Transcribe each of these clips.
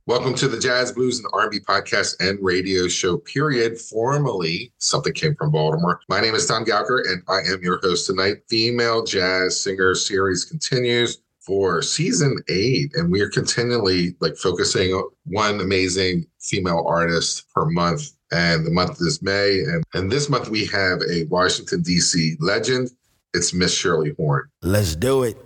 Welcome to the Jazz, Blues, and R&B podcast and radio show, period. Formerly, Something Came from Baltimore. My name is Tom Gauker, and I am your host tonight. Female Jazz Singer series continues for season 8, and we are continually focusing on one amazing female artist per month. And the month is May, and this month we have a Washington, D.C. legend. It's Miss Shirley Horn. Let's do it.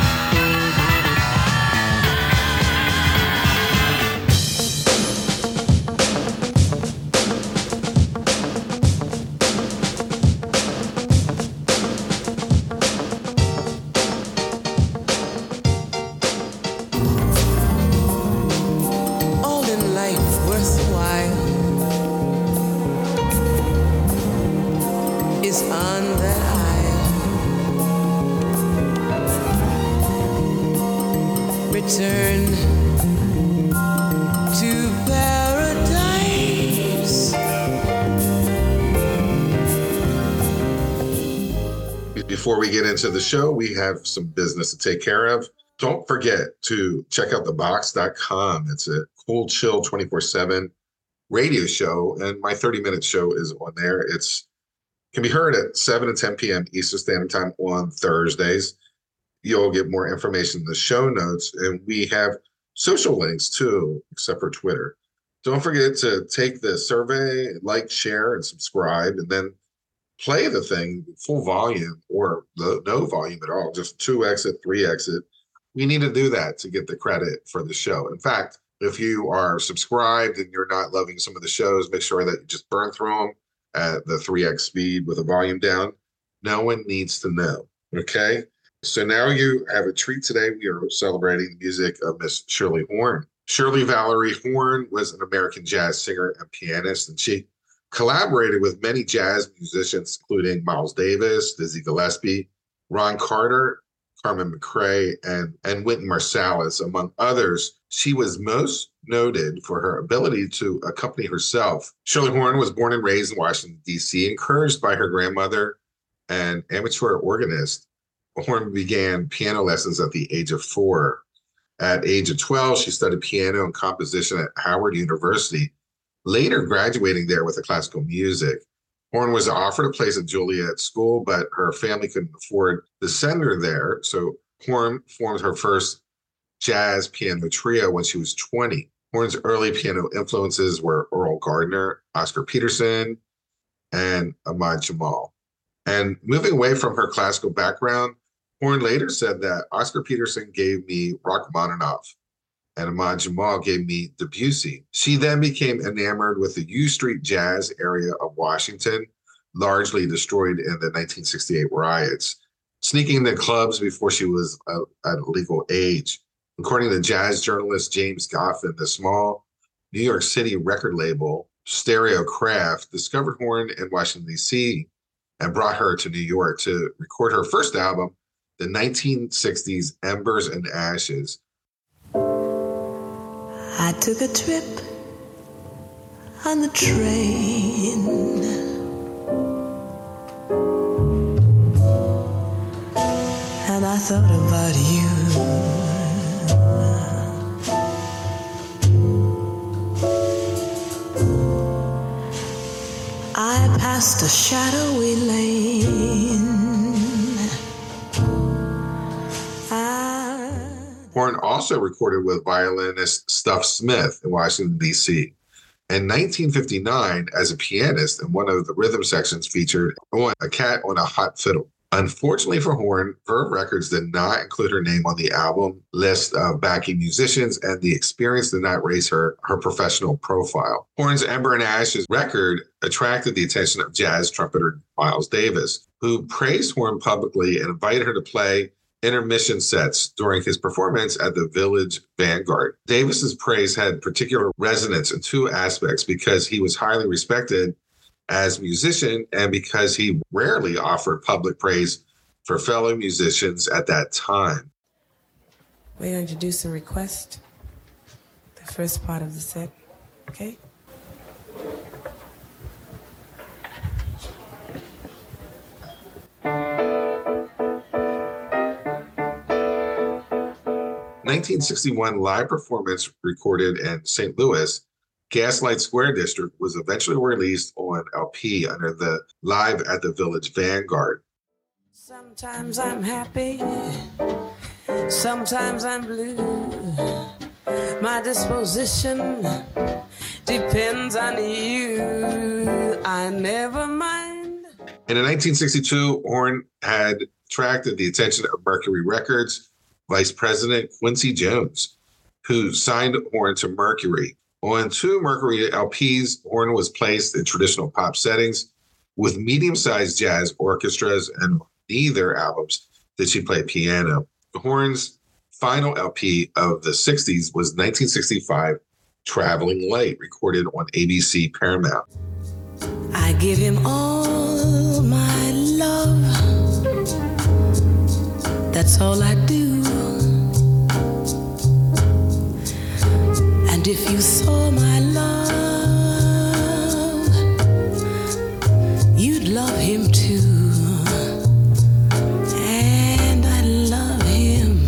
Before we get into the show, we have some business to take care of. Don't forget to check out thebox.com. It's a cool, chill, 24/7 radio show, and my 30-minute show is on there. It can be heard at 7 and 10 p.m. Eastern Standard Time on Thursdays. You'll get more information in the show notes, and we have social links too, except for Twitter. Don't forget to take the survey, like, share, and subscribe, and then play the thing full volume or no volume at all, just 2x it, 3x it. We need to do that to get the credit for the show. In fact, if you are subscribed and you're not loving some of the shows, make sure that you just burn through them at the 3x speed with the volume down. No one needs to know, okay? So now you have a treat today. We are celebrating the music of Miss Shirley Horn. Shirley Valerie Horn was an American jazz singer and pianist, and she collaborated with many jazz musicians, including Miles Davis, Dizzy Gillespie, Ron Carter, Carmen McRae, and Wynton Marsalis, among others. She was most noted for her ability to accompany herself. Shirley Horn was born and raised in Washington, D.C., encouraged by her grandmother, an amateur organist. Horn began piano lessons at the age of 4. At age of 12, she studied piano and composition at Howard University, later graduating there with classical music. Horn was offered a place at Juilliard School, but her family couldn't afford to send her there. So Horn formed her first jazz piano trio when she was 20. Horn's early piano influences were Earl Gardner, Oscar Peterson, and Ahmad Jamal. And moving away from her classical background, Horn later said that Oscar Peterson gave me Rachmaninoff, and Ahmad Jamal gave me Debussy. She then became enamored with the U Street Jazz area of Washington, largely destroyed in the 1968 riots, sneaking into clubs before she was at a legal age. According to jazz journalist James Goffin, the small New York City record label Stereocraft discovered Horn in Washington, D.C., and brought her to New York to record her first album, the 1960s Embers and Ashes. I took a trip on the train, and I thought about you. I passed a shadowy lane. Horn also recorded with violinist Stuff Smith in Washington, D.C. In 1959, as a pianist, in one of the rhythm sections featured A Cat on a Hot Fiddle. Unfortunately for Horn, Verve Records did not include her name on the album list of backing musicians, and the experience did not raise her professional profile. Horn's Ember and Ashes record attracted the attention of jazz trumpeter Miles Davis, who praised Horn publicly and invited her to play intermission sets during his performance at the Village Vanguard. Davis's praise had particular resonance in two aspects: because he was highly respected as a musician and because he rarely offered public praise for fellow musicians at that time. We're going to do some requests, the first part of the set, okay? 19 1961 live performance recorded in St. Louis, Gaslight Square District was eventually released on LP under the Live at the Village Vanguard. Sometimes I'm happy, sometimes I'm blue. My disposition depends on you. I never mind. And in 1962, Horn had attracted the attention of Mercury Records Vice President Quincy Jones, who signed Horn to Mercury. On 2 Mercury LPs, Horn was placed in traditional pop settings with medium-sized jazz orchestras, and on neither albums did she play piano. Horn's final LP of the 60s was 1965, Traveling Light, recorded on ABC Paramount. I give him all my love. That's all I do. And if you saw my love, you'd love him too. And I love him.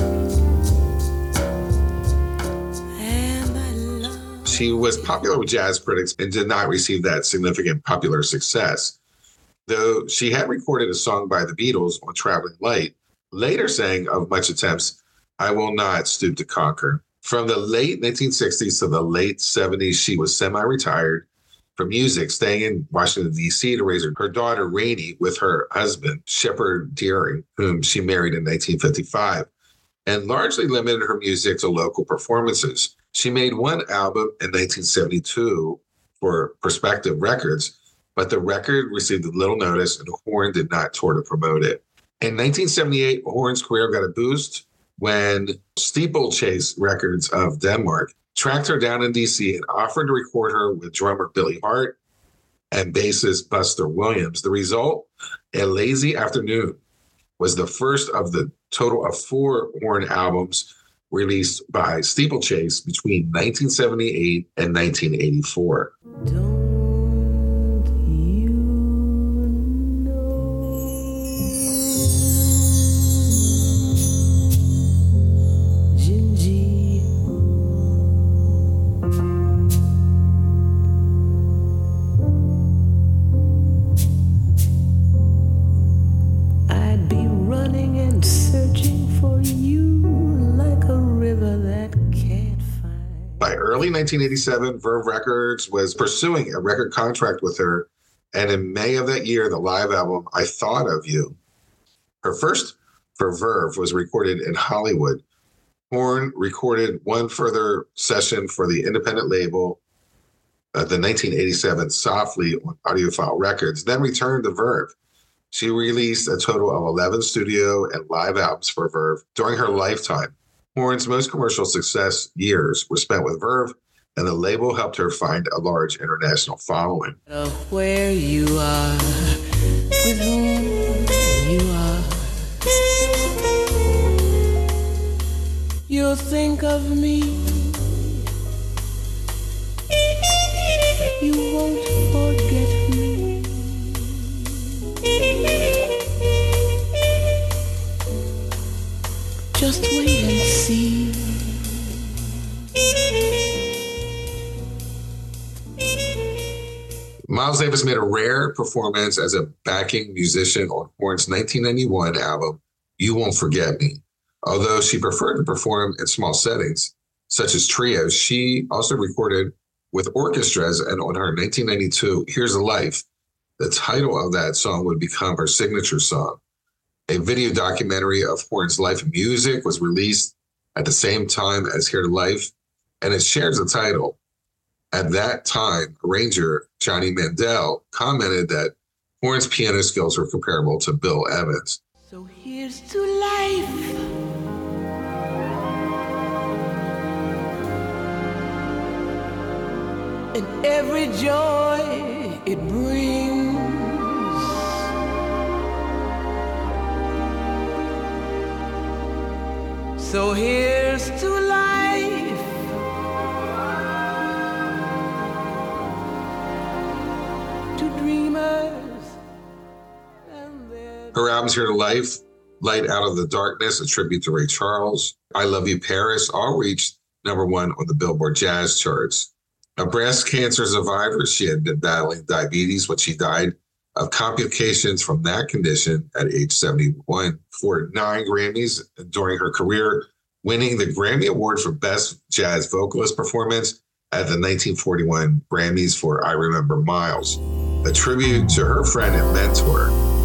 And I love. She was popular with jazz critics and did not receive that significant popular success. Though she had recorded a song by the Beatles on Traveling Light, later sang of much attempts, I Will Not Stoop to Conquer. From the late 1960s to the late 70s, she was semi-retired from music, staying in Washington, D.C. to raise her daughter, Rainey, with her husband, Shepard Deering, whom she married in 1955, and largely limited her music to local performances. She made one album in 1972 for Perspective Records, but the record received little notice and Horn did not tour to promote it. In 1978, Horn's career got a boost when Steeplechase Records of Denmark tracked her down in D.C. and offered to record her with drummer Billy Hart and bassist Buster Williams. The result, A Lazy Afternoon, was the first of the total of 4 Horn albums released by Steeplechase between 1978 and 1984. Early 1987, Verve Records was pursuing a record contract with her, and in May of that year, the live album, I Thought of You, her first for Verve, was recorded in Hollywood. Horn recorded one further session for the independent label, the 1987 Softly on Audiophile Records, then returned to Verve. She released a total of 11 studio and live albums for Verve during her lifetime. Horn's most commercial success years were spent with Verve, and the label helped her find a large international following. Where you are, with whom you are, you'll think of me. You won't forget me. Just wait and see. Miles Davis made a rare performance as a backing musician on Horn's 1991 album, You Won't Forget Me. Although she preferred to perform in small settings, such as trios, she also recorded with orchestras, and on her 1992 Here's a Life, the title of that song would become her signature song. A video documentary of Horn's life and music was released at the same time as Here to Life, and it shares the title. At that time, arranger Johnny Mandel commented that Horn's piano skills were comparable to Bill Evans. So here's to life. And every joy it brings. So here's to life. To dreamers and their... Her albums Here to Life Light Out of the Darkness, a tribute to Ray Charles. I Love You, Paris, all reached #1 on the Billboard Jazz charts. A breast cancer survivor, she had been battling diabetes when she died of complications from that condition at age 71. For 9 Grammys during her career, winning the Grammy Award for Best Jazz Vocalist Performance at the 1941 Grammys for I Remember Miles, a tribute to her friend and mentor,